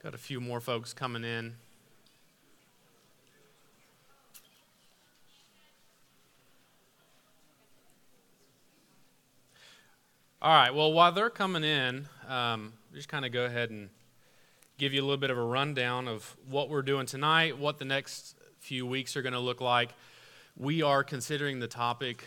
Got a few more folks coming in. All right, well, while they're coming in, just kind of go ahead and give you a little bit of a rundown of what we're doing tonight, what the next few weeks are going to look like. We are considering the topic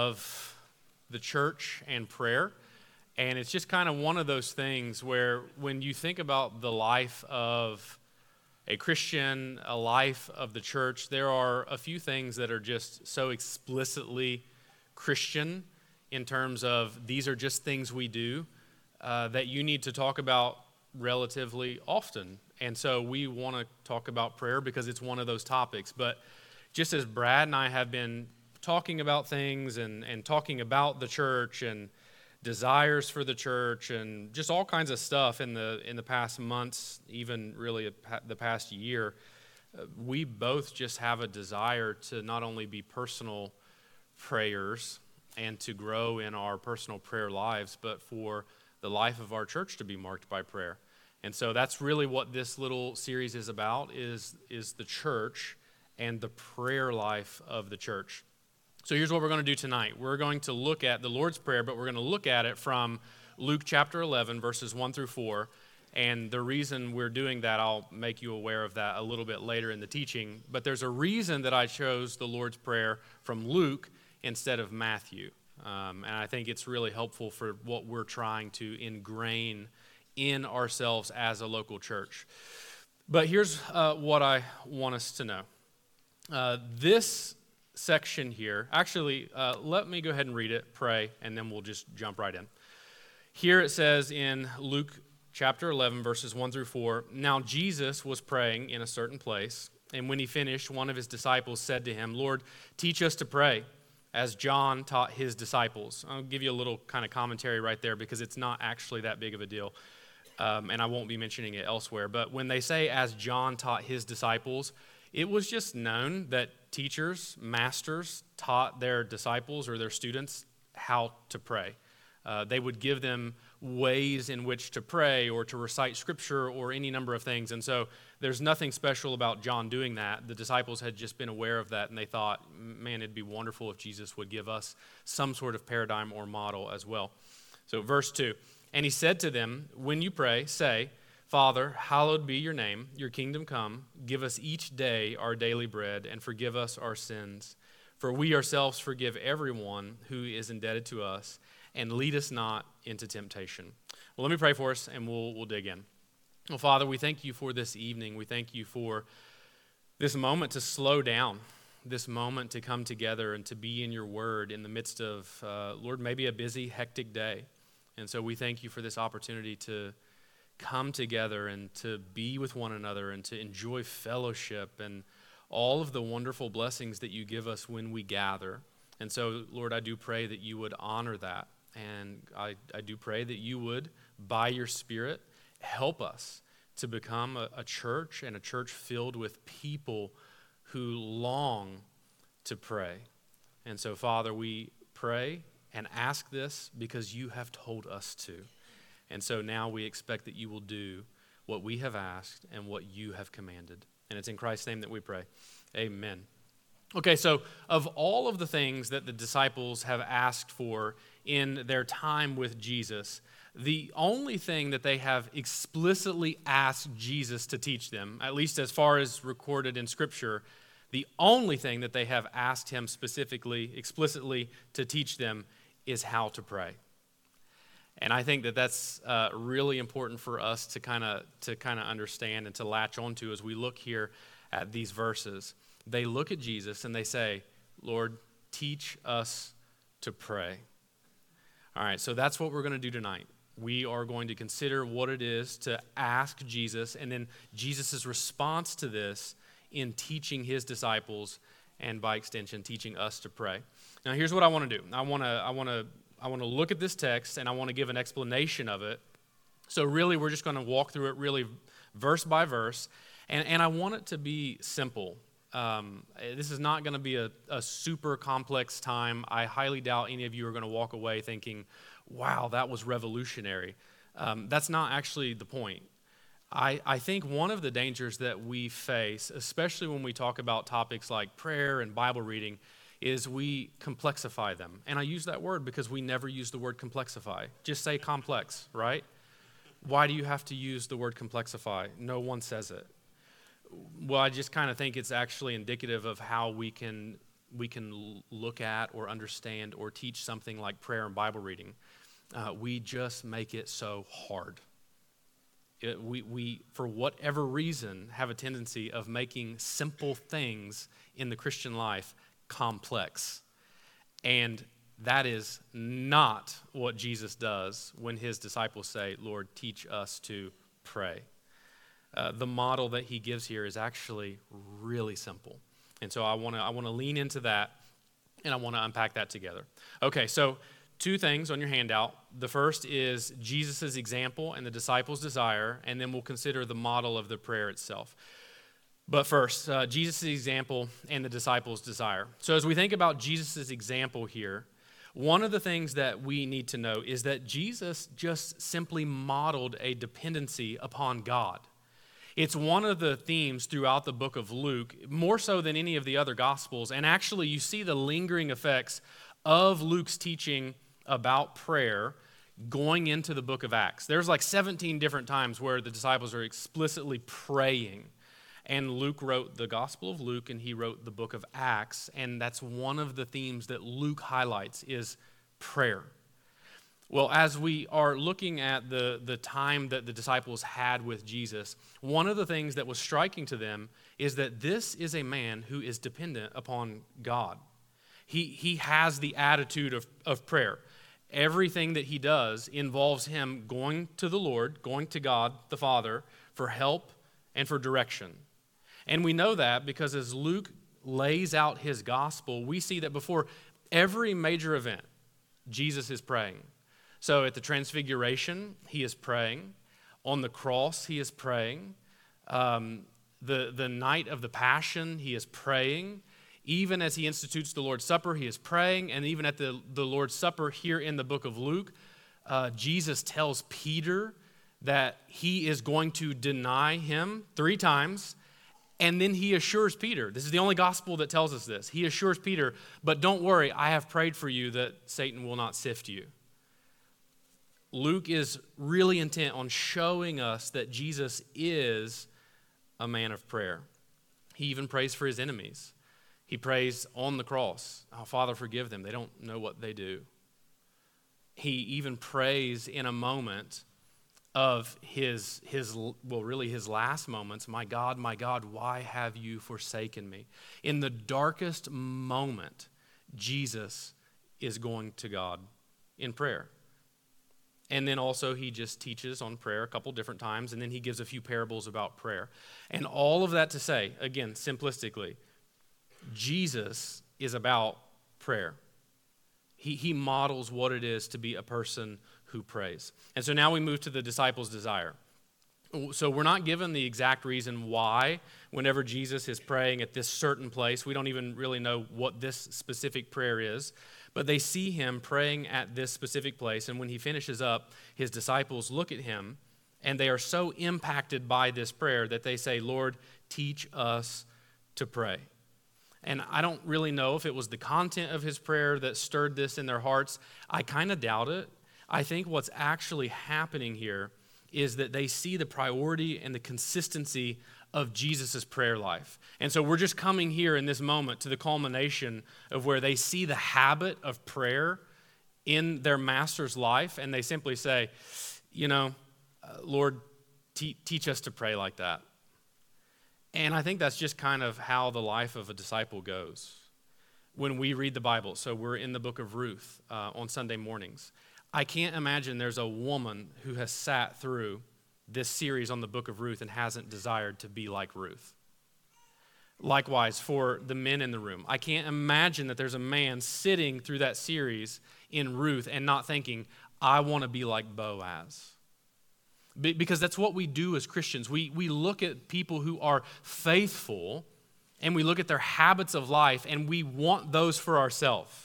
of the church and prayer, and it's just kind of one of those things where when you think about the life of a Christian, a life of the church, there are a few things that are just so explicitly Christian in terms of these are just things we do that you need to talk about relatively often. And so we want to talk about prayer because it's one of those topics. But just as Brad and I have been talking about things and talking about the church and desires for the church and just all kinds of stuff in the past months, even really the past year, we both just have a desire to not only be personal prayers and to grow in our personal prayer lives, but for the life of our church to be marked by prayer. And so that's really what this little series is about, is the church and the prayer life of the church. So here's what we're going to do tonight. We're going to look at the Lord's Prayer, but we're going to look at it from Luke chapter 11, verses 1 through 4. And the reason we're doing that, I'll make you aware of that a little bit later in the teaching. But there's a reason that I chose the Lord's Prayer from Luke instead of Matthew. And I think it's really helpful for what we're trying to ingrain in ourselves as a local church. But here's what I want us to know. This section here, actually, let me go ahead and read it, pray, and then we'll just jump right in. Here it says in Luke chapter 11, verses 1 through 4, "Now Jesus was praying in a certain place, and when he finished, one of his disciples said to him, 'Lord, teach us to pray, as John taught his disciples.'" I'll give you a little kind of commentary right there because it's not actually that big of a deal, and I won't be mentioning it elsewhere. But when they say, "as John taught his disciples," it was just known that teachers, masters, taught their disciples or their students how to pray. They would give them ways in which to pray or to recite scripture or any number of things. And so there's nothing special about John doing that. The disciples had just been aware of that, and they thought, man, it'd be wonderful if Jesus would give us some sort of paradigm or model as well. So verse 2, "And he said to them, 'When you pray, say, Father, hallowed be your name, your kingdom come. Give us each day our daily bread, and forgive us our sins. For we ourselves forgive everyone who is indebted to us, and lead us not into temptation.'" Well, let me pray for us, and we'll dig in. Well, Father, we thank you for this evening. We thank you for this moment to slow down, this moment to come together and to be in your word in the midst of, Lord, maybe a busy, hectic day. And so we thank you for this opportunity to come together and to be with one another and to enjoy fellowship and all of the wonderful blessings that you give us when we gather. And so, Lord, I do pray that you would honor that. And I do pray that you would, by your Spirit, help us to become a church and a church filled with people who long to pray. And so, Father, we pray and ask this because you have told us to. And so now we expect that you will do what we have asked and what you have commanded. And it's in Christ's name that we pray. Amen. Okay, so of all of the things that the disciples have asked for in their time with Jesus, the only thing that they have explicitly asked Jesus to teach them, at least as far as recorded in Scripture, the only thing that they have asked him specifically, explicitly to teach them is how to pray. And I think that that's really important for us to kind of understand and to latch onto as we look here at these verses. They look at Jesus and they say, "Lord, teach us to pray." All right, so that's what we're going to do tonight. We are going to consider what it is to ask Jesus, and then Jesus' response to this in teaching his disciples, and by extension, teaching us to pray. Now, here's what I want to do. I want to look at this text, and I want to give an explanation of it. So really, we're just going to walk through it really verse by verse, and I want it to be simple. This is not going to be a super complex time. I highly doubt any of you are going to walk away thinking, wow, that was revolutionary. That's not actually the point. I think one of the dangers that we face, especially when we talk about topics like prayer and Bible reading, is we complexify them. And I use that word because we never use the word complexify. Just say complex, right? Why do you have to use the word complexify? No one says it. Well, I just kind of think it's actually indicative of how we can look at or understand or teach something like prayer and Bible reading. We just make it so hard. We, for whatever reason, have a tendency of making simple things in the Christian life complex. And that is not what Jesus does when his disciples say, Lord, teach us to pray. The model that he gives here is actually really simple. And so I want to lean into that, and I want to unpack that together. Okay, so two things on your handout. The first is Jesus' example and the disciples' desire, and then we'll consider the model of the prayer itself. But first, Jesus' example and the disciples' desire. So as we think about Jesus' example here, one of the things that we need to know is that Jesus just simply modeled a dependency upon God. It's one of the themes throughout the book of Luke, more so than any of the other Gospels. And actually, you see the lingering effects of Luke's teaching about prayer going into the book of Acts. There's like 17 different times where the disciples are explicitly praying. And Luke wrote the Gospel of Luke, and he wrote the book of Acts. And that's one of the themes that Luke highlights is prayer. Well, as we are looking at the time that the disciples had with Jesus, one of the things that was striking to them is that this is a man who is dependent upon God. He has the attitude of prayer. Everything that he does involves him going to the Lord, going to God the Father for help and for direction. And we know that because as Luke lays out his gospel, we see that before every major event, Jesus is praying. So at the Transfiguration, he is praying. On the cross, he is praying. The night of the Passion, he is praying. Even as he institutes the Lord's Supper, he is praying. And even at the Lord's Supper here in the book of Luke, Jesus tells Peter that he is going to deny him 3 times. And then he assures Peter, this is the only gospel that tells us this. He assures Peter, but don't worry, I have prayed for you that Satan will not sift you. Luke is really intent on showing us that Jesus is a man of prayer. He even prays for his enemies. He prays on the cross, oh, Father, forgive them. They don't know what they do. He even prays in a moment of his last moments, my God, why have you forsaken me? In the darkest moment, Jesus is going to God in prayer. And then also he just teaches on prayer a couple different times, and then he gives a few parables about prayer. And all of that to say, again, simplistically, Jesus is about prayer. He models what it is to be a person who prays. And so now we move to the disciples' desire. So we're not given the exact reason why whenever Jesus is praying at this certain place. We don't even really know what this specific prayer is. But they see him praying at this specific place. And when he finishes up, his disciples look at him, and they are so impacted by this prayer that they say, Lord, teach us to pray. And I don't really know if it was the content of his prayer that stirred this in their hearts. I kind of doubt it. I think what's actually happening here is that they see the priority and the consistency of Jesus' prayer life. And so we're just coming here in this moment to the culmination of where they see the habit of prayer in their master's life, and they simply say, Lord, teach us to pray like that. And I think that's just kind of how the life of a disciple goes. When we read the Bible, so we're in the book of Ruth on Sunday mornings. I can't imagine there's a woman who has sat through this series on the book of Ruth and hasn't desired to be like Ruth. Likewise, for the men in the room, I can't imagine that there's a man sitting through that series in Ruth and not thinking, I want to be like Boaz. Because that's what we do as Christians. We look at people who are faithful, and we look at their habits of life, and we want those for ourselves.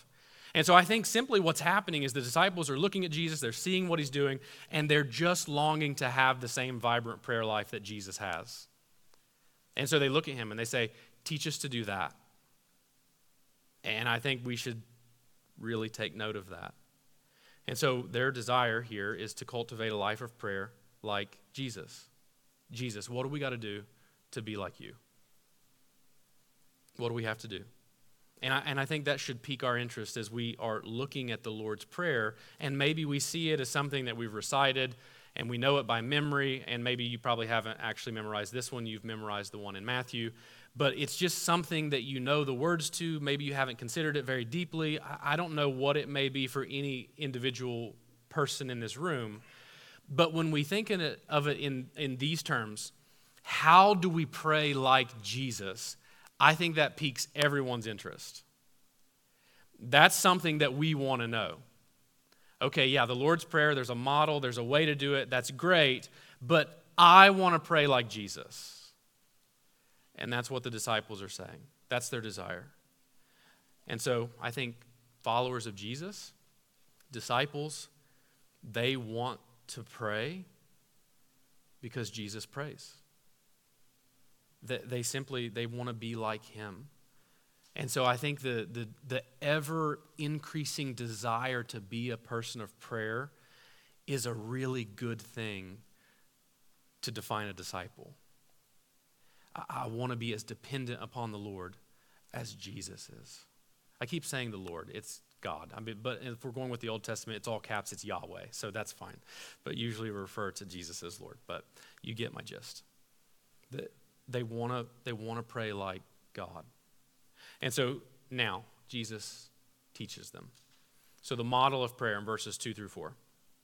And so I think simply what's happening is the disciples are looking at Jesus, they're seeing what he's doing, and they're just longing to have the same vibrant prayer life that Jesus has. And so they look at him and they say, teach us to do that. And I think we should really take note of that. And so their desire here is to cultivate a life of prayer like Jesus. Jesus, what do we got to do to be like you? What do we have to do? And I think that should pique our interest as we are looking at the Lord's Prayer, and maybe we see it as something that we've recited, and we know it by memory, and maybe you probably haven't actually memorized this one, you've memorized the one in Matthew, but it's just something that you know the words to, maybe you haven't considered it very deeply. I don't know what it may be for any individual person in this room, but when we think of it in these terms, how do we pray like Jesus? I think that piques everyone's interest. That's something that we want to know. Okay, yeah, the Lord's Prayer, there's a model, there's a way to do it, that's great, but I want to pray like Jesus. And that's what the disciples are saying. That's their desire. And so I think followers of Jesus, disciples, they want to pray because Jesus prays. They want to be like him. And so I think the ever-increasing desire to be a person of prayer is a really good thing to define a disciple. I want to be as dependent upon the Lord as Jesus is. I keep saying the Lord. It's God. But if we're going with the Old Testament, it's all caps, it's Yahweh, so that's fine. But usually we refer to Jesus as Lord. But you get my gist. They want to pray like God. And so now Jesus teaches them. So the model of prayer in verses 2 through 4.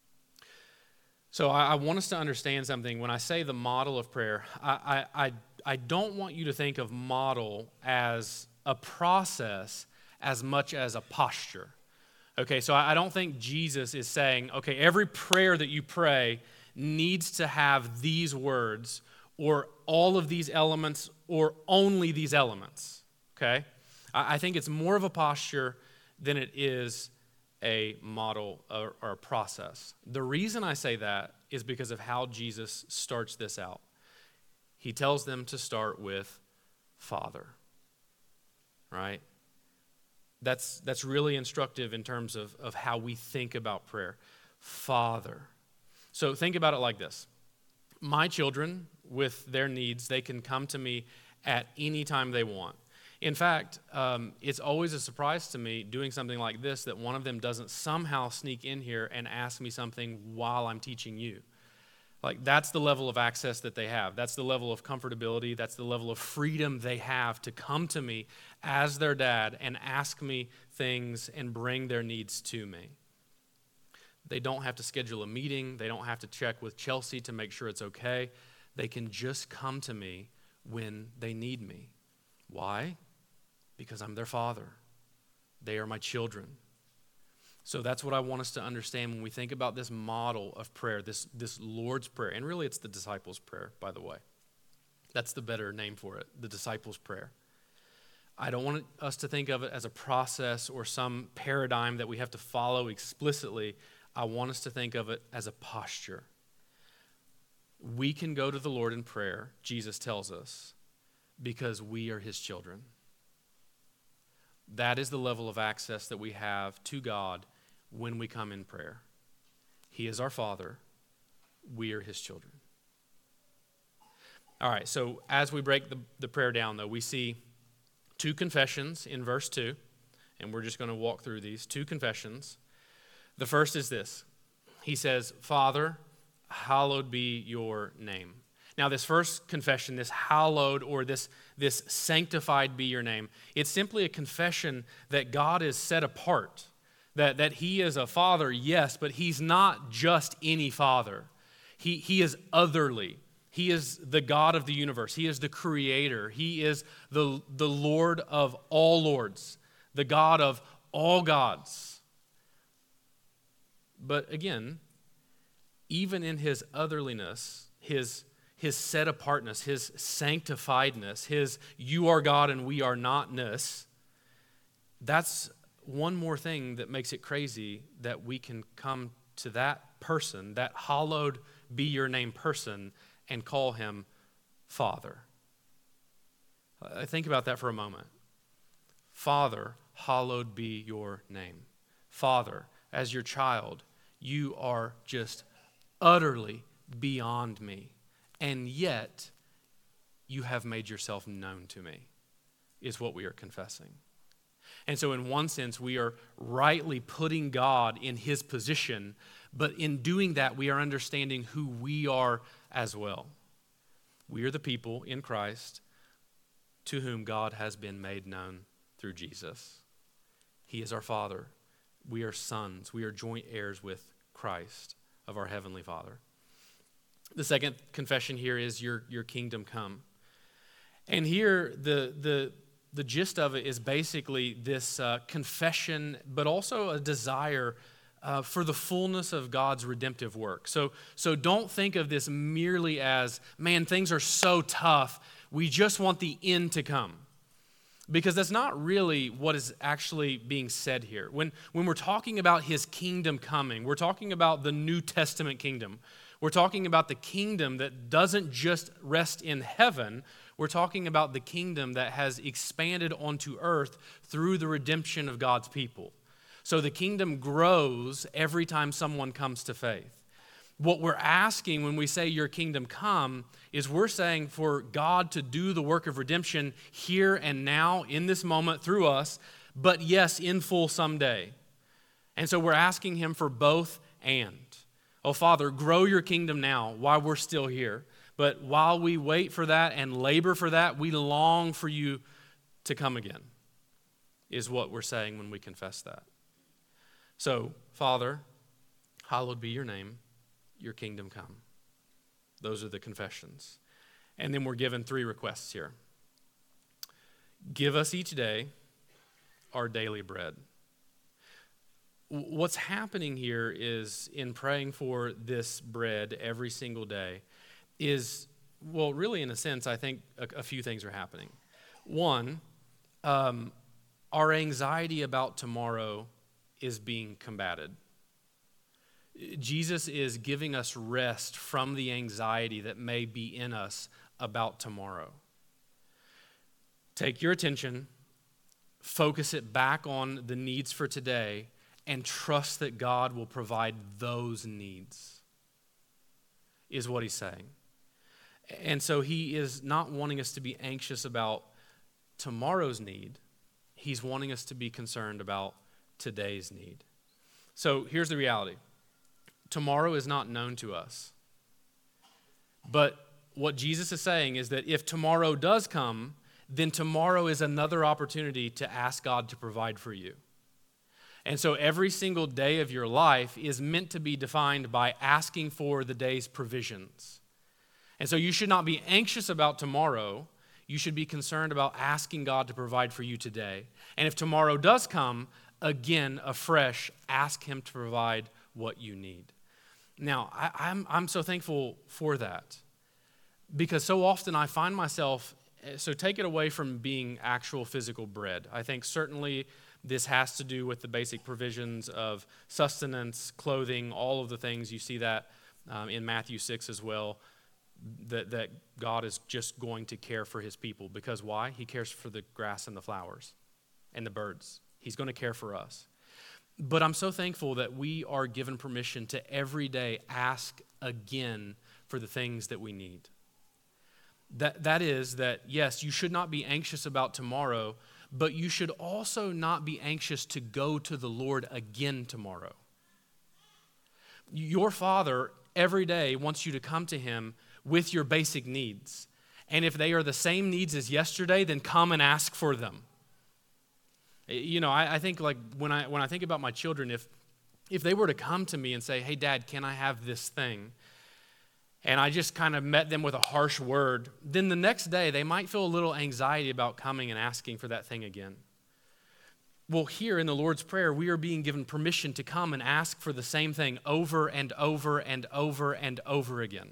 So I want us to understand something. When I say the model of prayer, I don't want you to think of model as a process as much as a posture. Okay, so I don't think Jesus is saying, okay, every prayer that you pray needs to have these words or all of these elements, or only these elements, okay? I think it's more of a posture than it is a model or a process. The reason I say that is because of how Jesus starts this out. He tells them to start with Father, right? That's really instructive in terms of how we think about prayer. Father. So think about it like this. My children, with their needs, they can come to me at any time they want. In fact, it's always a surprise to me doing something like this that one of them doesn't somehow sneak in here and ask me something while I'm teaching you. Like, that's the level of access that they have. That's the level of comfortability. That's the level of freedom they have to come to me as their dad and ask me things and bring their needs to me. They don't have to schedule a meeting. They don't have to check with Chelsea to make sure it's okay. They can just come to me when they need me. Why? Because I'm their father. They are my children. So that's what I want us to understand when we think about this model of prayer, this Lord's Prayer. And really it's the disciples' prayer, by the way. That's the better name for it, the disciples' prayer. I don't want us to think of it as a process or some paradigm that we have to follow explicitly. I want us to think of it as a posture. We can go to the Lord in prayer, Jesus tells us, because we are his children. That is the level of access that we have to God when we come in prayer. He is our Father. We are his children. All right, so as we break the prayer down, though, we see two confessions in verse 2, and we're just going to walk through these. Two confessions. The first is this. He says, Father, hallowed be your name. Now, this first confession, this hallowed or this sanctified be your name, it's simply a confession that God is set apart, that he is a father, yes, but he's not just any father. He is otherly. He is the God of the universe. He is the creator. He is the Lord of all lords, the God of all gods. But again, even in his otherliness, his set apartness, his sanctifiedness, his you are God and we are notness, that's one more thing that makes it crazy that we can come to that person, that hallowed be your name person, and call him Father. Think about that for a moment. Father, hallowed be your name. Father, as your child, you are just utterly beyond me, and yet you have made yourself known to me, is what we are confessing. And so in one sense, we are rightly putting God in his position, but in doing that, we are understanding who we are as well. We are the people in Christ to whom God has been made known through Jesus. He is our Father. We are sons. We are joint heirs with Christ of our Heavenly Father. The second confession here is your kingdom come. And here the gist of it is basically this confession, but also a desire for the fullness of God's redemptive work. So don't think of this merely as, man, things are so tough, we just want the end to come. Because that's not really what is actually being said here. When we're talking about his kingdom coming, we're talking about the New Testament kingdom. We're talking about the kingdom that doesn't just rest in heaven. We're talking about the kingdom that has expanded onto earth through the redemption of God's people. So the kingdom grows every time someone comes to faith. What we're asking when we say your kingdom come is we're saying for God to do the work of redemption here and now in this moment through us, but yes, in full someday. And so we're asking him for both and. Oh, Father, grow your kingdom now while we're still here. But while we wait for that and labor for that, we long for you to come again, is what we're saying when we confess that. So, Father, hallowed be your name, your kingdom come. Those are the confessions. And then we're given 3 requests here. Give us each day our daily bread. What's happening here is in praying for this bread every single day is, well, really in a sense, I think a few things are happening. One, our anxiety about tomorrow is being combated. Jesus is giving us rest from the anxiety that may be in us about tomorrow. Take your attention, focus it back on the needs for today, and trust that God will provide those needs, is what he's saying. And so he is not wanting us to be anxious about tomorrow's need. He's wanting us to be concerned about today's need. So here's the reality. Tomorrow is not known to us. But what Jesus is saying is that if tomorrow does come, then tomorrow is another opportunity to ask God to provide for you. And so every single day of your life is meant to be defined by asking for the day's provisions. And so you should not be anxious about tomorrow. You should be concerned about asking God to provide for you today. And if tomorrow does come, again, afresh, ask him to provide what you need. Now, I'm so thankful for that, because so often I find myself, so take it away from being actual physical bread. I think certainly this has to do with the basic provisions of sustenance, clothing, all of the things. You see that in Matthew 6 as well, that God is just going to care for his people. Because why? He cares for the grass and the flowers and the birds. He's going to care for us. But I'm so thankful that we are given permission to every day ask again for the things that we need. That is that, yes, you should not be anxious about tomorrow, but you should also not be anxious to go to the Lord again tomorrow. Your Father every day wants you to come to him with your basic needs. And if they are the same needs as yesterday, then come and ask for them. You know, I think like when I think about my children, if they were to come to me and say, hey, Dad, can I have this thing? And I just kind of met them with a harsh word, then the next day they might feel a little anxiety about coming and asking for that thing again. Well, here in the Lord's Prayer, we are being given permission to come and ask for the same thing over and over and over and over again.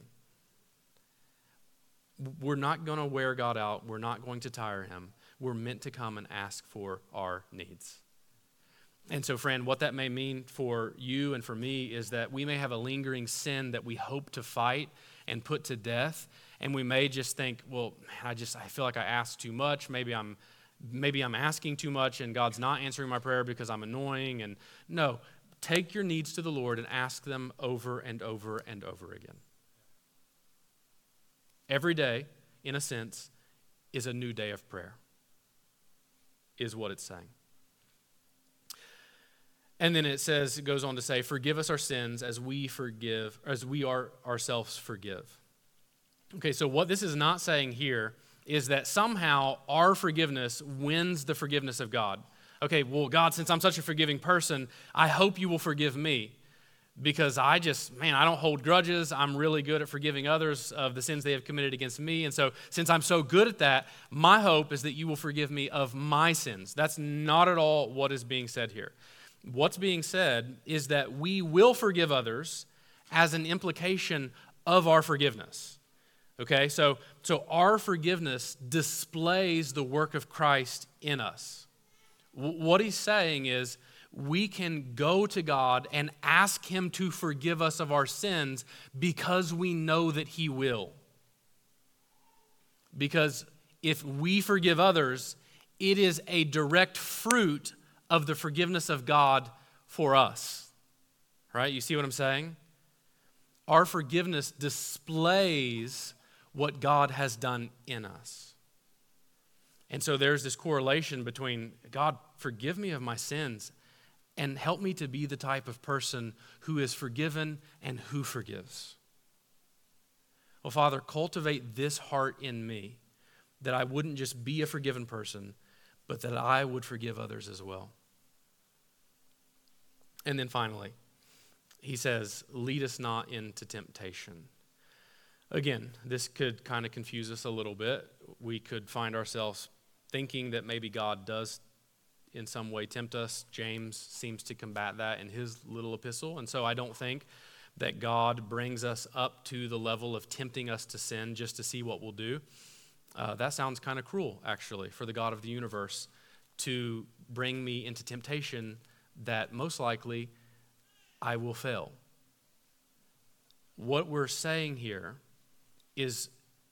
We're not going to wear God out. We're not going to tire him. We're meant to come and ask for our needs. And so, friend, what that may mean for you and for me is that we may have a lingering sin that we hope to fight and put to death, and we may just think, well, man, I feel like I asked too much. Maybe I'm asking too much, and God's not answering my prayer because I'm annoying. And no, take your needs to the Lord and ask them over and over and over again. Every day, in a sense, is a new day of prayer, is what it's saying. And then it goes on to say, forgive us our sins as we ourselves forgive. Okay, so what this is not saying here is that somehow our forgiveness wins the forgiveness of God. Okay, well, God, since I'm such a forgiving person, I hope you will forgive me because I don't hold grudges. I'm really good at forgiving others of the sins they have committed against me. And so since I'm so good at that, my hope is that you will forgive me of my sins. That's not at all what is being said here. What's being said is that we will forgive others as an implication of our forgiveness. Okay, so our forgiveness displays the work of Christ in us. What he's saying is we can go to God and ask him to forgive us of our sins because we know that he will. Because if we forgive others, it is a direct fruit of the forgiveness of God for us. Right? You see what I'm saying? Our forgiveness displays what God has done in us. And so there's this correlation between, God, forgive me of my sins and help me to be the type of person who is forgiven and who forgives. Well, Father, cultivate this heart in me that I wouldn't just be a forgiven person, but that I would forgive others as well. And then finally, he says, lead us not into temptation. Again, this could kind of confuse us a little bit. We could find ourselves thinking that maybe God does in some way tempt us. James seems to combat that in his little epistle. And so I don't think that God brings us up to the level of tempting us to sin just to see what we'll do. That sounds kind of cruel, actually, for the God of the universe to bring me into temptation that most likely I will fail. What we're saying here is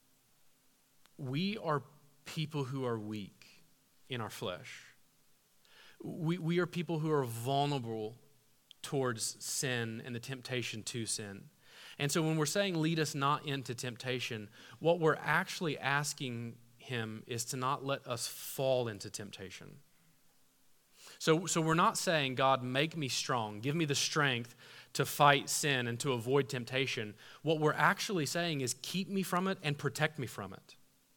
we are people who are weak in our flesh. We are people who are vulnerable towards sin and the temptation to sin. And so when we're saying lead us not into temptation, what we're actually asking him is to not let us fall into temptation. So we're not saying, God, make me strong, give me the strength to fight sin and to avoid temptation. What we're actually saying is keep me from it and protect me from it.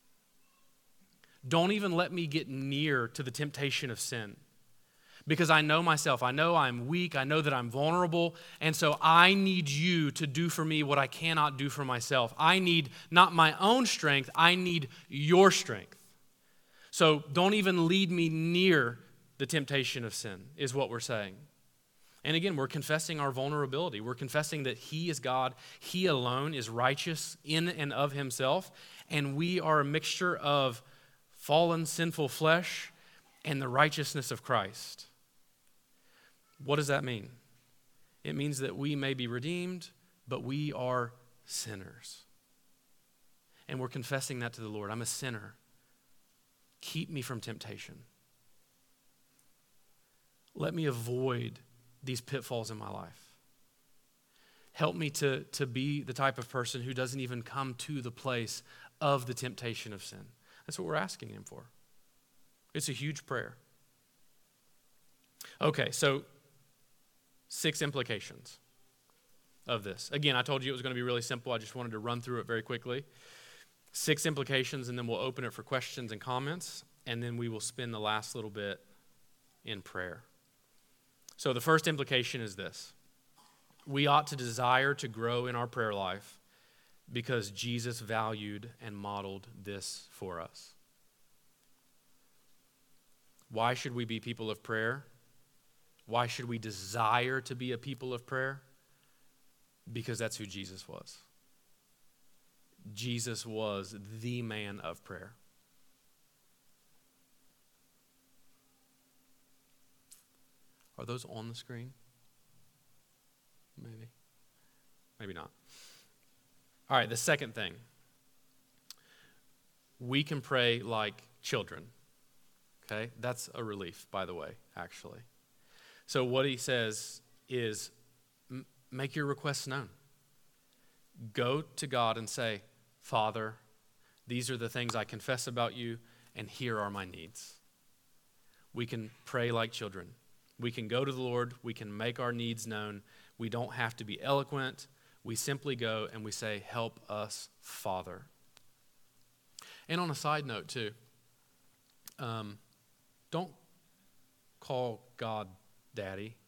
Don't even let me get near to the temptation of sin. Because I know myself, I know I'm weak, I know that I'm vulnerable, and so I need you to do for me what I cannot do for myself. I need not my own strength, I need your strength. So don't even lead me near the temptation of sin, is what we're saying. And again, we're confessing our vulnerability. We're confessing that he is God, he alone is righteous in and of himself, and we are a mixture of fallen, sinful flesh and the righteousness of Christ. What does that mean? It means that we may be redeemed, but we are sinners. And we're confessing that to the Lord. I'm a sinner. Keep me from temptation. Let me avoid these pitfalls in my life. Help me to be the type of person who doesn't even come to the place of the temptation of sin. That's what we're asking him for. It's a huge prayer. Okay, so 6 implications of this. Again, I told you it was going to be really simple. I just wanted to run through it very quickly. 6 implications, and then we'll open it for questions and comments, and then we will spend the last little bit in prayer. So the first implication is this. We ought to desire to grow in our prayer life because Jesus valued and modeled this for us. Why should we be people of prayer? Why should we desire to be a people of prayer? Because that's who Jesus was. Jesus was the man of prayer. Are those on the screen? Maybe not. All right, the second thing. We can pray like children. Okay? That's a relief, by the way, actually. So what he says is, make your requests known. Go to God and say, Father, these are the things I confess about you, and here are my needs. We can pray like children. We can go to the Lord. We can make our needs known. We don't have to be eloquent. We simply go and we say, help us, Father. And on a side note, too, don't call God Daddy.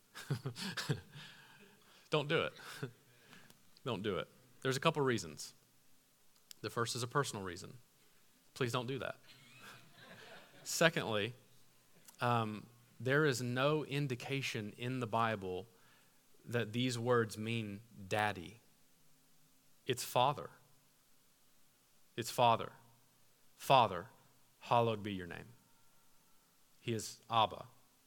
Don't do it. Don't do it. There's a couple reasons. The first is a personal reason. Please don't do that. Secondly, there is no indication in the Bible that these words mean daddy. It's Father. It's Father. Father, hallowed be your name. He is Abba.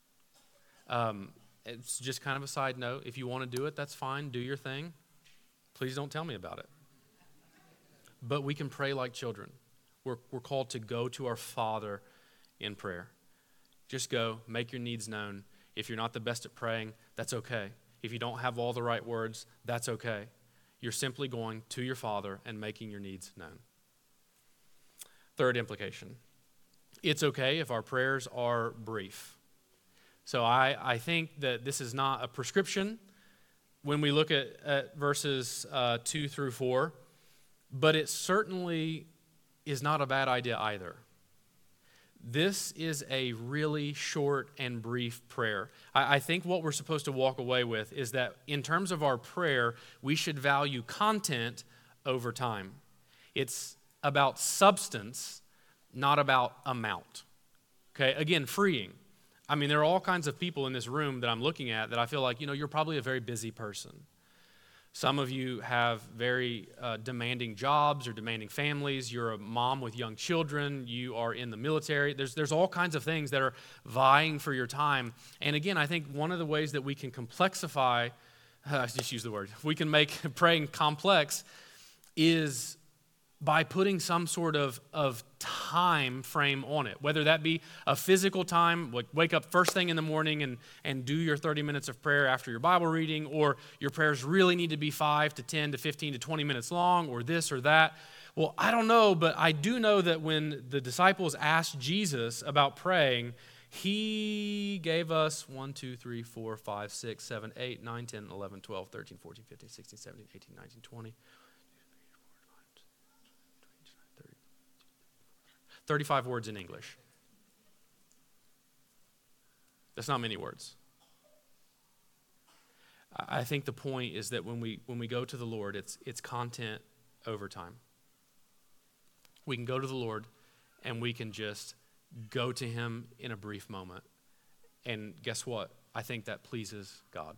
It's just kind of a side note. If you want to do it, that's fine. Do your thing. Please don't tell me about it. But we can pray like children. We're called to go to our Father in prayer. Just go, make your needs known. If you're not the best at praying, that's okay. If you don't have all the right words, that's okay. You're simply going to your Father and making your needs known. Third implication. It's okay if our prayers are brief. So I think that this is not a prescription when we look at verses 2 through 4, but it certainly is not a bad idea either. This is a really short and brief prayer. I think what we're supposed to walk away with is that in terms of our prayer, we should value content over time. It's about substance, not about amount. Okay, again, freeing. I mean, there are all kinds of people in this room that I'm looking at that I feel like, you're probably a very busy person. Some of you have very demanding jobs or demanding families. You're a mom with young children. You are in the military. There's all kinds of things that are vying for your time. And again, I think one of the ways that we can complexify, I just use the word, we can make praying complex is by putting some sort of time frame on it, whether that be a physical time, like wake up first thing in the morning and do your 30 minutes of prayer after your Bible reading, or your prayers really need to be 5 to 10 to 15 to 20 minutes long, or this or that. Well, I don't know, but I do know that when the disciples asked Jesus about praying, he gave us 1, 2, 3, 4, 5, 6, 7, 8, 9, 10, 11, 12, 13, 14, 15, 16, 17, 18, 19, 20, 35 words in English. That's not many words. I think the point is that when we go to the Lord, it's content over time. We can go to the Lord and we can just go to him in a brief moment. And guess what? I think that pleases God.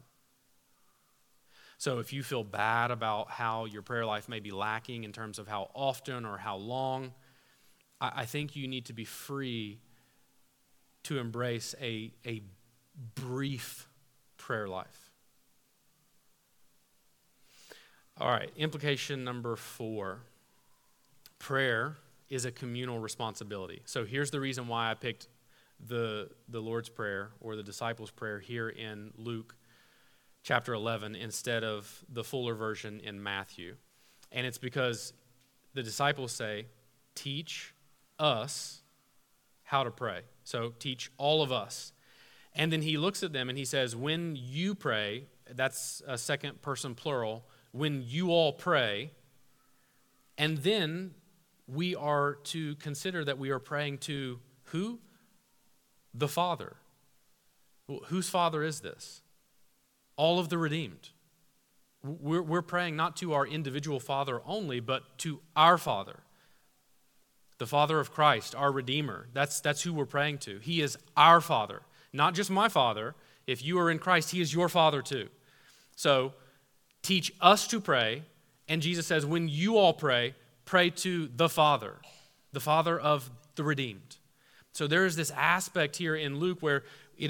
So if you feel bad about how your prayer life may be lacking in terms of how often or how long, I think you need to be free to embrace a brief prayer life. All right, implication number 4. Prayer is a communal responsibility. So here's the reason why I picked the Lord's Prayer or the disciples' prayer here in Luke chapter 11 instead of the fuller version in Matthew. And it's because the disciples say, teach us how to pray. So teach all of us. And then he looks at them and he says, when you pray, that's a second person plural, when you all pray, and then we are to consider that we are praying to who? The Father. Well, whose Father is this? All of the redeemed. We're praying not to our individual Father only, but to our Father. The Father of Christ, our Redeemer. That's who we're praying to. He is our Father, not just my Father. If you are in Christ, he is your Father too. So teach us to pray, and Jesus says, when you all pray, pray to the Father of the redeemed. So there is this aspect here in Luke where it is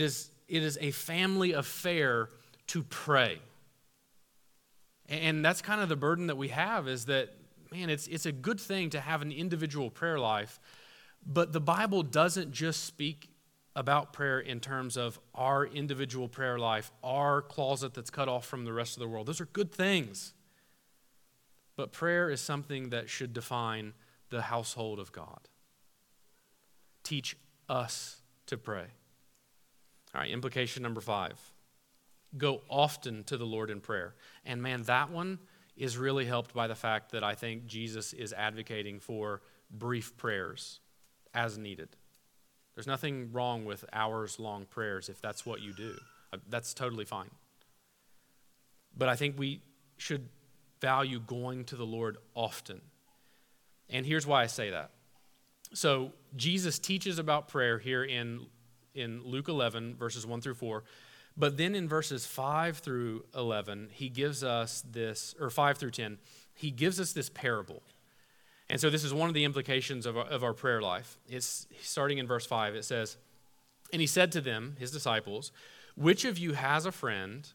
is a family affair to pray. And that's kind of the burden that we have, is that, man, it's a good thing to have an individual prayer life, but the Bible doesn't just speak about prayer in terms of our individual prayer life, our closet that's cut off from the rest of the world. Those are good things. But prayer is something that should define the household of God. Teach us to pray. All right, implication number 5. Go often to the Lord in prayer. And man, that one is really helped by the fact that I think Jesus is advocating for brief prayers as needed. There's nothing wrong with hours-long prayers if that's what you do. That's totally fine. But I think we should value going to the Lord often. And here's why I say that. So Jesus teaches about prayer here in Luke 11, verses 1 through 4. But then in verses 5 through 11, he gives us this, or 5 through 10, he gives us this parable. And so this is one of the implications of our prayer life. It's starting in verse 5. It says, "And he said to them, his disciples, which of you has a friend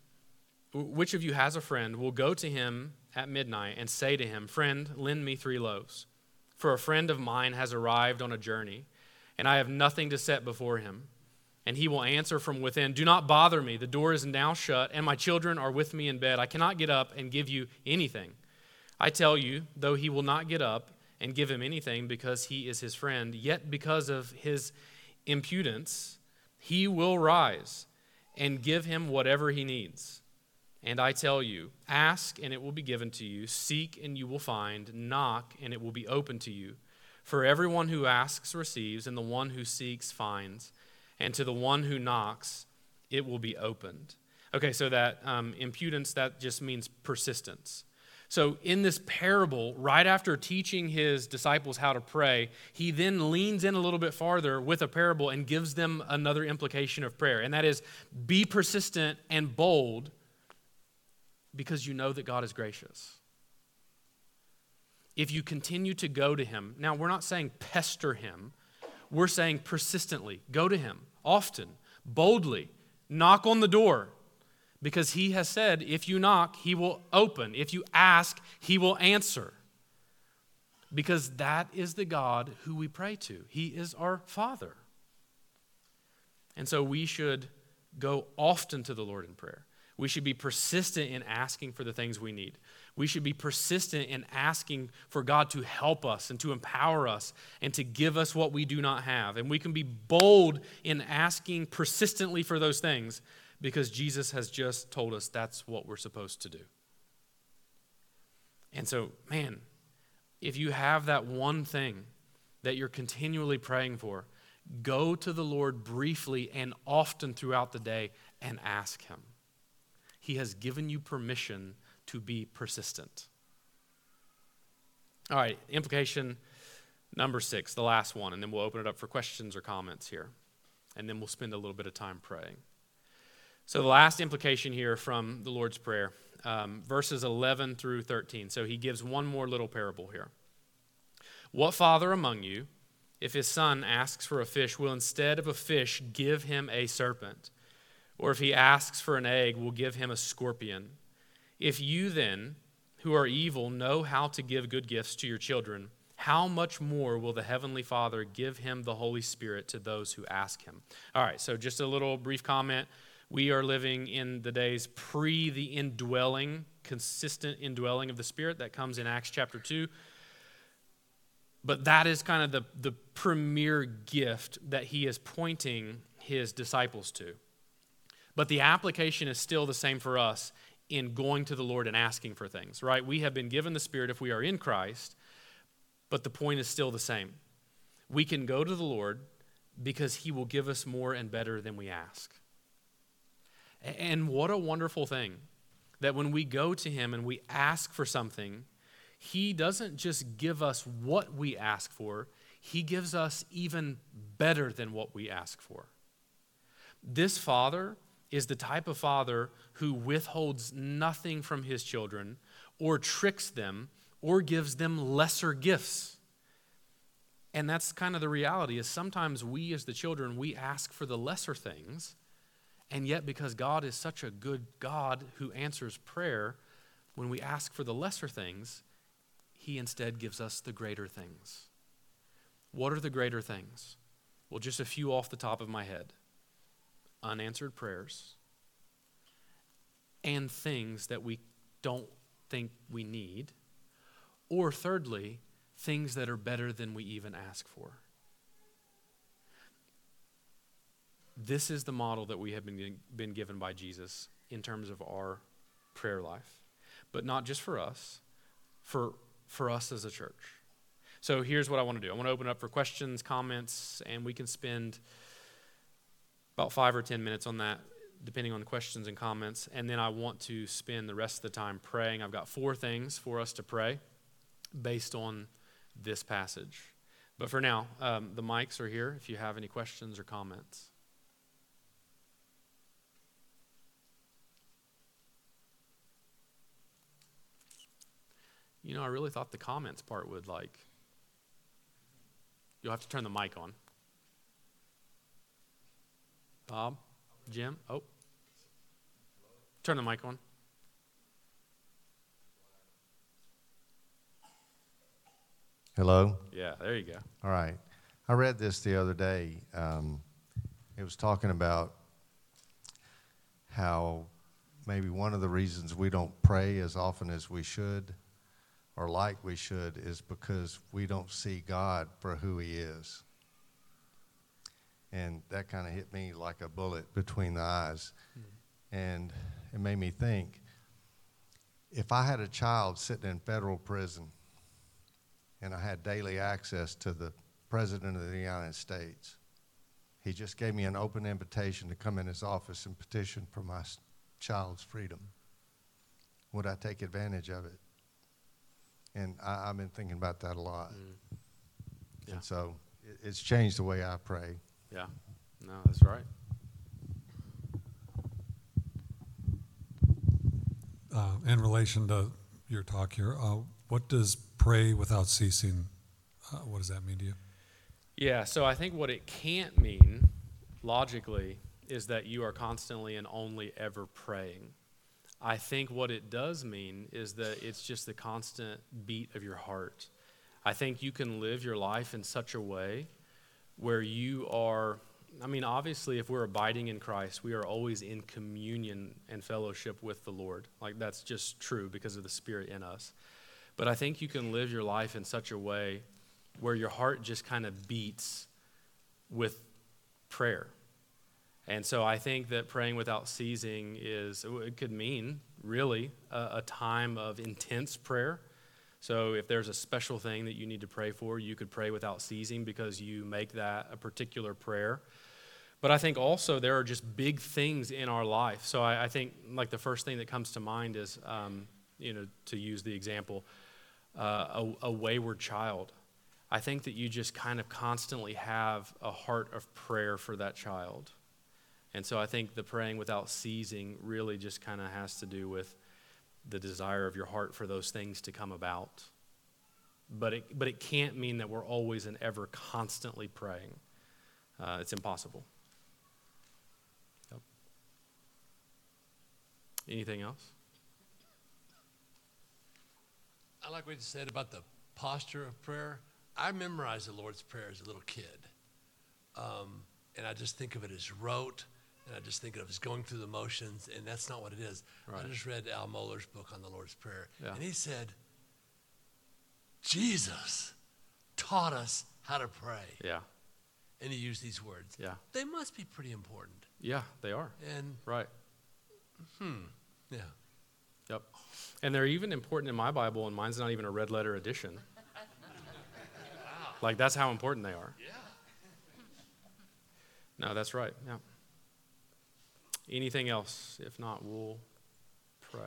will go to him at midnight and say to him, 'Friend, lend me 3 loaves. For a friend of mine has arrived on a journey, and I have nothing to set before him.' And he will answer from within, 'Do not bother me. The door is now shut, and my children are with me in bed. I cannot get up and give you anything.' I tell you, though he will not get up and give him anything because he is his friend, yet because of his impudence, he will rise and give him whatever he needs. And I tell you, ask and it will be given to you, seek and you will find, knock and it will be opened to you. For everyone who asks receives, and the one who seeks finds, and to the one who knocks it will be opened." Okay, so that impudence, that just means persistence. So in this parable, right after teaching his disciples how to pray, he then leans in a little bit farther with a parable and gives them another implication of prayer. And that is, be persistent and bold because you know that God is gracious. If you continue to go to him, now we're not saying pester him, we're saying persistently, go to him often, boldly, knock on the door. Because he has said, if you knock, he will open. If you ask, he will answer. Because that is the God who we pray to. He is our Father. And so we should go often to the Lord in prayer. We should be persistent in asking for the things we need. We should be persistent in asking for God to help us and to empower us and to give us what we do not have. And we can be bold in asking persistently for those things, because Jesus has just told us that's what we're supposed to do. And so, man, if you have that one thing that you're continually praying for, go to the Lord briefly and often throughout the day and ask him. He has given you permission to be persistent. All right, implication number 6, the last one, and then we'll open it up for questions or comments here. And then we'll spend a little bit of time praying. So the last implication here from the Lord's Prayer, verses 11 through 13. So he gives one more little parable here. "What father among you, if his son asks for a fish, will instead of a fish give him a serpent? Or if he asks for an egg, will give him a scorpion? If you then, who are evil, know how to give good gifts to your children, how much more will the Heavenly Father give him the Holy Spirit to those who ask him?" All right, so just a little brief comment. We are living in the days pre the indwelling, consistent indwelling of the Spirit that comes in Acts chapter 2. But that is kind of the premier gift that he is pointing his disciples to. But the application is still the same for us in going to the Lord and asking for things, right? We have been given the Spirit if we are in Christ, but the point is still the same. We can go to the Lord because he will give us more and better than we ask. And what a wonderful thing that when we go to him and we ask for something, he doesn't just give us what we ask for, he gives us even better than what we ask for. This Father is the type of Father who withholds nothing from his children or tricks them or gives them lesser gifts. And that's kind of the reality, is sometimes we as the children, we ask for the lesser things, And yet, because God is such a good God who answers prayer, when we ask for the lesser things, he instead gives us the greater things. What are the greater things? Well, just a few off the top of my head. Unanswered prayers and things that we don't think we need. Or thirdly, things that are better than we even ask for. This is the model that we have been given by Jesus in terms of our prayer life. But not just for us, for us as a church. So here's what I want to do. I want to open up for questions, comments, and we can spend about 5 or 10 minutes on that, depending on questions and comments. And then I want to spend the rest of the time praying. I've got 4 things for us to pray based on this passage. But for now, the mics are here if you have any questions or comments. You know, I really thought the comments part would you'll have to turn the mic on. Bob, Jim, turn the mic on. Hello? Yeah, there you go. All right. I read this the other day. It was talking about how maybe one of the reasons we don't pray as often as we should or like we should is because we don't see God for who he is. And that kind of hit me like a bullet between the eyes. And it made me think, if I had a child sitting in federal prison and I had daily access to the President of the United States, he just gave me an open invitation to come in his office and petition for my child's freedom, would I take advantage of it? And I've been thinking about that a lot. Yeah. And so it's changed the way I pray. Yeah, no, that's right. In relation to your talk here, what does pray without ceasing, what does that mean to you? Yeah, so I think what it can't mean, logically, is that you are constantly and only ever praying. I think what it does mean is that it's just the constant beat of your heart. I think you can live your life in such a way where you are, obviously if we're abiding in Christ, we are always in communion and fellowship with the Lord. That's just true because of the Spirit in us. But I think you can live your life in such a way where your heart just kind of beats with prayer. And so I think that praying without ceasing it could mean really a time of intense prayer. So if there's a special thing that you need to pray for, you could pray without ceasing because you make that a particular prayer. But I think also there are just big things in our life. So I think the first thing that comes to mind is, to use the example, a wayward child. I think that you just kind of constantly have a heart of prayer for that child. And so I think the praying without ceasing really just kind of has to do with the desire of your heart for those things to come about. But it can't mean that we're always and ever constantly praying. It's impossible. Yep. Anything else? I like what you said about the posture of prayer. I memorized the Lord's Prayer as a little kid. And I just think of it as rote, and I just think of it as going through the motions, and that's not what it is. Right. I just read Al Mohler's book on the Lord's Prayer, Yeah. and he said, Jesus taught us how to pray. Yeah. And he used these words. Yeah. They must be pretty important. Yeah, they are. And, Right. yeah. Yep. And they're even important in my Bible, and mine's not even a red letter edition. That's how important they are. Yeah. No, that's right. Yeah. Anything else? If not, we'll pray.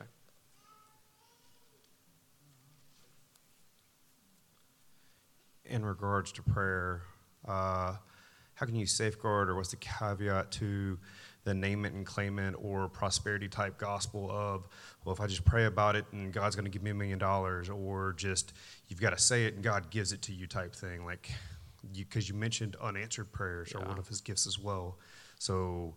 In regards to prayer, how can you safeguard, or what's the caveat to the name it and claim it or prosperity type gospel of, well, if I just pray about it and God's going to give me $1 million, or just you've got to say it and God gives it to you type thing, because you mentioned unanswered prayers are one of his gifts as well. So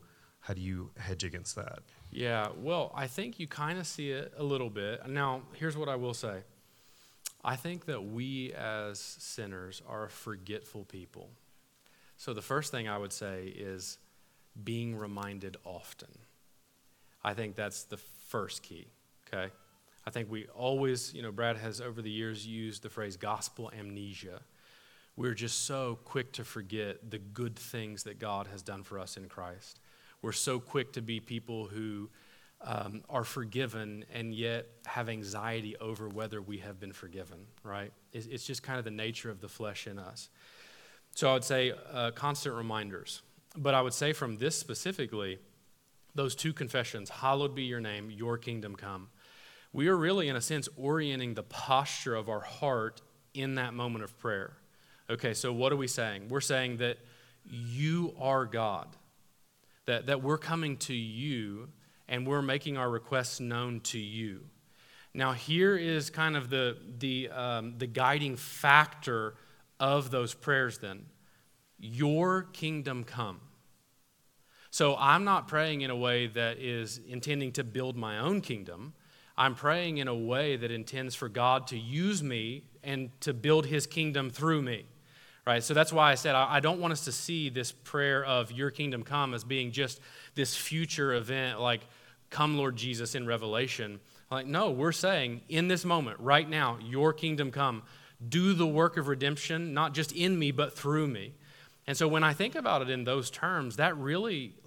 how do you hedge against that? Yeah, well, I think you kind of see it a little bit. Now, here's what I will say. I think that we as sinners are a forgetful people. So the first thing I would say is being reminded often. I think that's the first key, okay? I think we always, Brad has over the years used the phrase gospel amnesia. We're just so quick to forget the good things that God has done for us in Christ. We're so quick to be people who are forgiven and yet have anxiety over whether we have been forgiven, right? It's just kind of the nature of the flesh in us. So I would say constant reminders. But I would say from this specifically, those two confessions, hallowed be your name, your kingdom come. We are really, in a sense, orienting the posture of our heart in that moment of prayer. Okay, so what are we saying? We're saying that you are God, that we're coming to you and we're making our requests known to you. Now, here is kind of the guiding factor of those prayers then. Your kingdom come. So I'm not praying in a way that is intending to build my own kingdom. I'm praying in a way that intends for God to use me and to build his kingdom through me. Right? So that's why I said I don't want us to see this prayer of your kingdom come as being just this future event like come Lord Jesus in Revelation. Like, no, we're saying in this moment, right now, your kingdom come. Do the work of redemption, not just in me, but through me. And so when I think about it in those terms, that really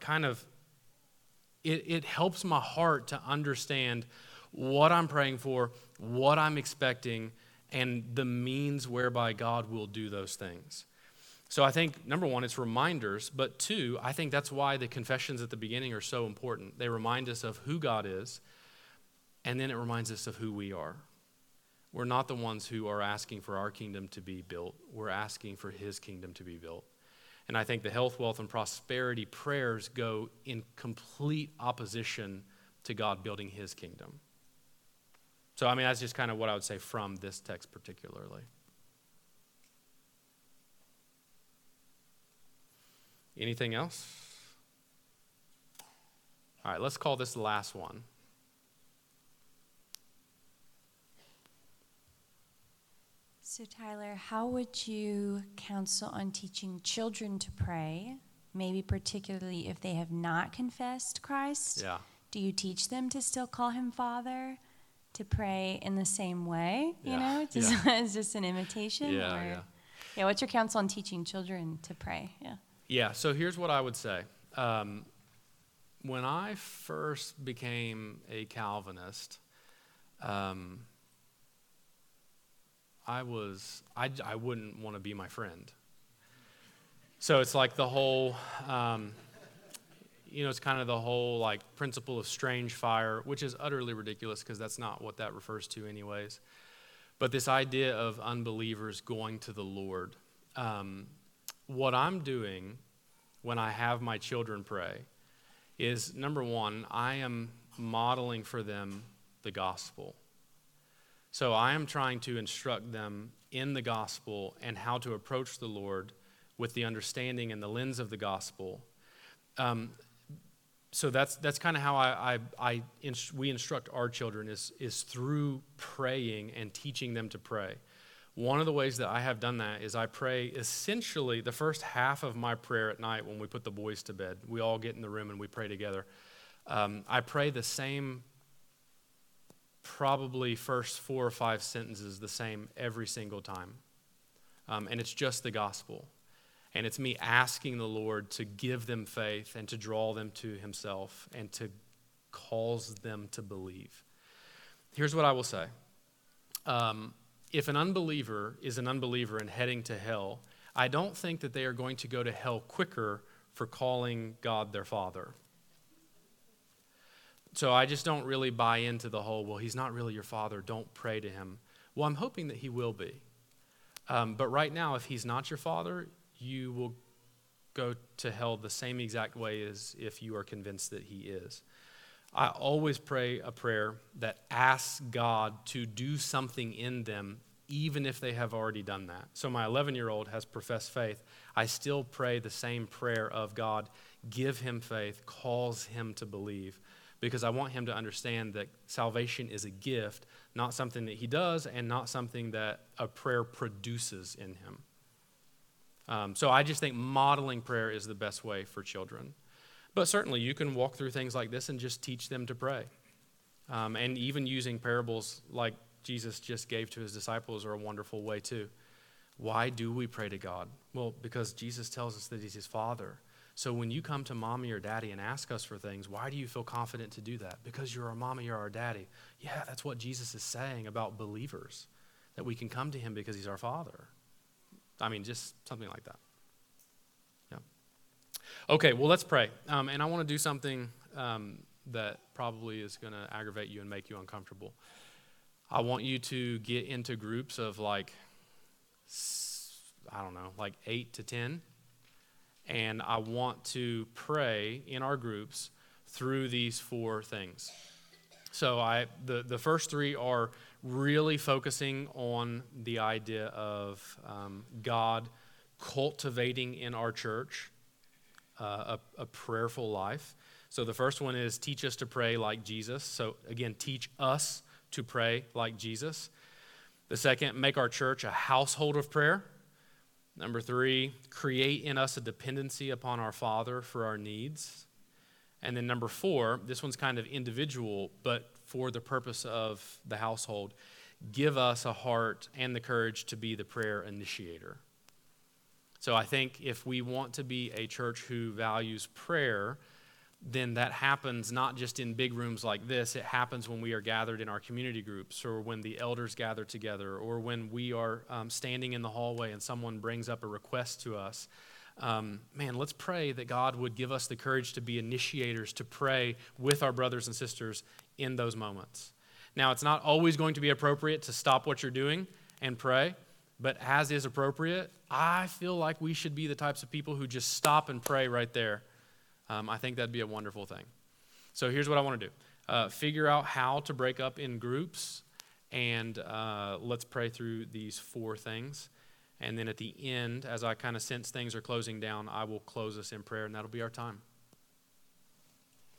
it helps my heart to understand what I'm praying for, what I'm expecting, and the means whereby God will do those things. So I think, number one, it's reminders, but two, I think that's why the confessions at the beginning are so important. They remind us of who God is, and then it reminds us of who we are. We're not the ones who are asking for our kingdom to be built. We're asking for his kingdom to be built. And I think the health, wealth, and prosperity prayers go in complete opposition to God building his kingdom. So, that's just kind of what I would say from this text particularly. Anything else? All right, let's call this the last one. So Tyler, how would you counsel on teaching children to pray, maybe particularly if they have not confessed Christ? Yeah. Do you teach them to still call him Father, to pray in the same way? Is this an imitation? Yeah. Yeah, what's your counsel on teaching children to pray? Yeah, so here's what I would say. When I first became a Calvinist, I wouldn't want to be my friend. So it's like the whole, it's kind of the whole principle of strange fire, which is utterly ridiculous because that's not what that refers to anyways. But this idea of unbelievers going to the Lord. What I'm doing when I have my children pray is, number one, I am modeling for them the gospel. So I am trying to instruct them in the gospel and how to approach the Lord with the understanding and the lens of the gospel. So that's kind of how we instruct our children is through praying and teaching them to pray. One of the ways that I have done that is I pray essentially the first half of my prayer at night when we put the boys to bed. We all get in the room and we pray together. I pray the same, probably first 4 or 5 sentences the same every single time. And it's just the gospel. And it's me asking the Lord to give them faith and to draw them to himself and to cause them to believe. Here's what I will say. If an unbeliever is an unbeliever and heading to hell, I don't think that they are going to go to hell quicker for calling God their Father. So I just don't really buy into the whole, well, he's not really your father, don't pray to him. Well, I'm hoping that he will be. But right now, if he's not your father, you will go to hell the same exact way as if you are convinced that he is. I always pray a prayer that asks God to do something in them even if they have already done that. So my 11-year-old has professed faith. I still pray the same prayer of God, give him faith, cause him to believe, because I want him to understand that salvation is a gift, not something that he does and not something that a prayer produces in him. So I just think modeling prayer is the best way for children. But certainly you can walk through things like this and just teach them to pray. And even using parables like Jesus just gave to his disciples are a wonderful way too. Why do we pray to God? Well, because Jesus tells us that he's his Father. So when you come to mommy or daddy and ask us for things, why do you feel confident to do that? Because you're our mommy or our daddy. Yeah, that's what Jesus is saying about believers, that we can come to him because he's our Father. I mean, just something like that. Yeah. Okay, well, let's pray. And I want to do something that probably is going to aggravate you and make you uncomfortable. I want you to get into groups of like 8 to 10. And I want to pray in our groups through these 4 things. So the first 3 are really focusing on the idea of God cultivating in our church a prayerful life. So the first one is teach us to pray like Jesus. So again, teach us to pray like Jesus. The second, make our church a household of prayer. Number 3, create in us a dependency upon our Father for our needs. And then number 4, this one's kind of individual, but for the purpose of the household, give us a heart and the courage to be the prayer initiator. So I think if we want to be a church who values prayer, then that happens not just in big rooms like this. It happens when we are gathered in our community groups, or when the elders gather together, or when we are standing in the hallway and someone brings up a request to us. Let's pray that God would give us the courage to be initiators, to pray with our brothers and sisters in those moments. Now, it's not always going to be appropriate to stop what you're doing and pray, but as is appropriate, I feel like we should be the types of people who just stop and pray right there. I think that'd be a wonderful thing. So here's what I want to do. Figure out how to break up in groups, and let's pray through these 4 things. And then at the end, as I kind of sense things are closing down, I will close us in prayer, and that'll be our time.